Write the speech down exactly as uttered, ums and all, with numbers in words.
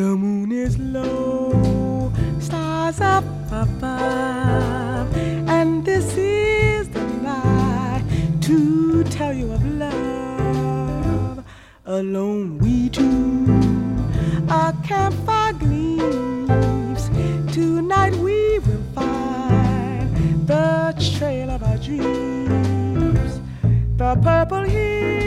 The moon is low, stars up above, and this is the night to tell you of love. Alone we two, a campfire gleams. Tonight we will find the trail of our dreams. The purple hills